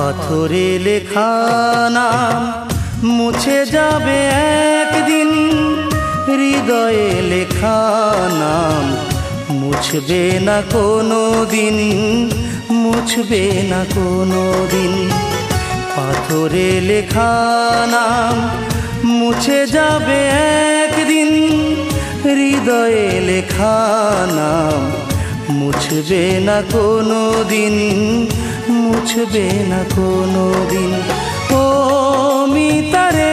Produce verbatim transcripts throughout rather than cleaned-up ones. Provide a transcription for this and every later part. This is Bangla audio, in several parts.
পাথরে লেখা নাম মুছে যাবে একদিন, হৃদয়ে লেখা নাম মুছবে না কোনো দিন, মুছবে না কোনো দিন। পাথরে লেখা নাম মুছে যাবে একদিন, হৃদয়ে লেখা নাম মুছবে না কোনো দিন, মুছবে না কোনো দিন। ও মিতারে,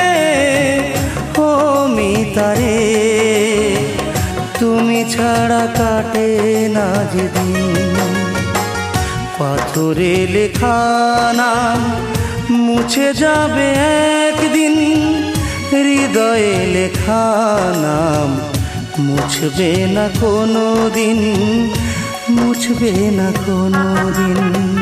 ও মিতারে, তুমি ছাড়া কাটে না যেদিন। পাথরে লেখা নাম মুছে যাবে একদিন, হৃদয়ে লেখা নাম মুছবে না কোনো দিন, মুছবে না কোনো দিন।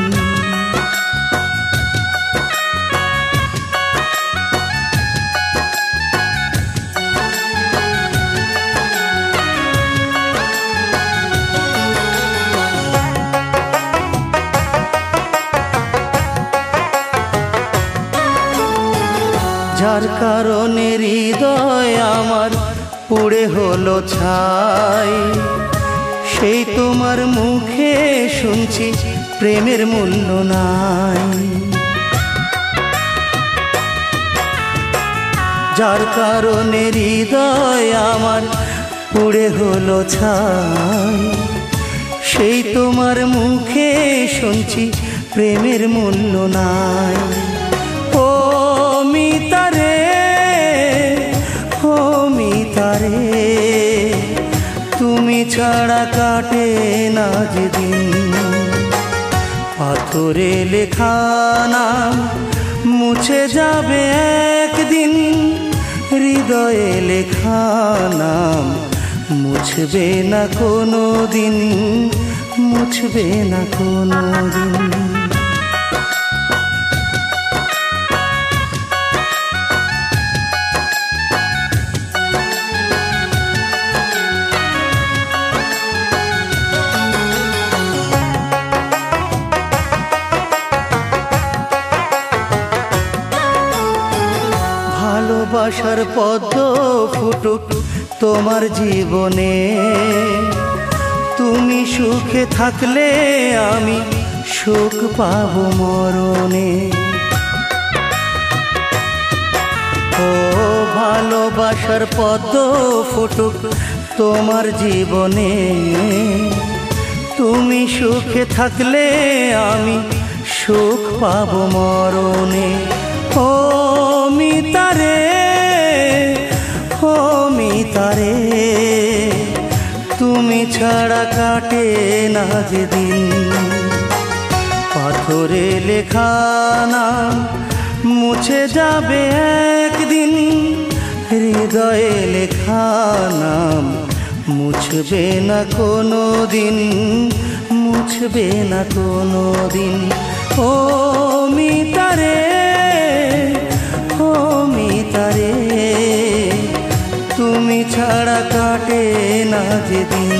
যার কারণে হৃদয় আমার পুড়ে হলো ছাই, সেই তোমার মুখে শুনছি প্রেমের মূল্য নাই। যার কারণে হৃদয় আমার পুড়ে হলো ছাই, সেই তোমার মুখে শুনছি প্রেমের মূল্য নাই। ও মিতারে, ও মিতারে, তুমি ছাড়া কাটে না যেদিন। পাথরে লেখা নাম মুছে যাবে একদিন, হৃদয়ে লেখা নাম মুছবে না কোনো দিন, মুছবে না কোনো দিন। ভালোবাসার পদ্ম ফুটুক তোমার জীবনে, তুমি সুখে থাকলে আমি সুখ পাব মরণে। ও ভালোবাসার পদ্ম ফুটুক তোমার জীবনে, তুমি সুখে থাকলে আমি সুখ পাব মরণে। ও মিতারে, ও মিতারে, তুমি ছাড়া কাটে না যেদিন। পাথরে লেখা নাম মুছে যাবে একদিন, হৃদয়ে লেখা নাম মুছবে না কোনো দিন, মুছবে না কোনো দিন। ও মিতারে, ও মিতারে, তুমি ছাড়া কাটে না যেদিন।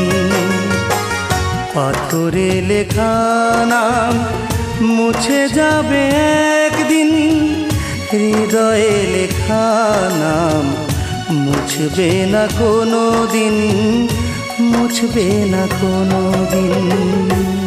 পাথরে লেখা নাম মুছে যাবে একদিন, হৃদয়ে লেখা নাম মুছবে না কোনো দিন, মুছবে না কোনো দিন।